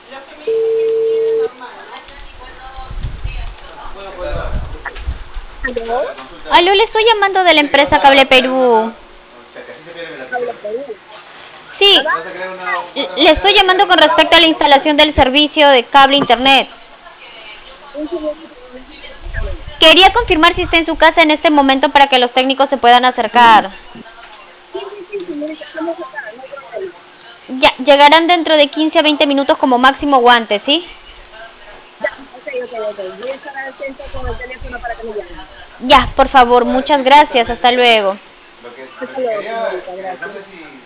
¿Aló? Aló, le estoy llamando de la empresa Cable Perú. Habla Perú. Sí, le estoy llamando con respecto a la instalación del servicio de cable internet. Un segundito, dígame. Quería confirmar si está en su casa en este momento para que los técnicos se puedan acercar. Sí, sí, sí, señorita, estamos acá, no hay problema. Ya, llegarán dentro de 15 a 20 minutos como máximo guantes, ¿sí? Ya, ok. Voy a estar atento con el teléfono para que me llamen. Ya, por favor, muchas gracias, hasta luego. Hasta luego, señorita, gracias.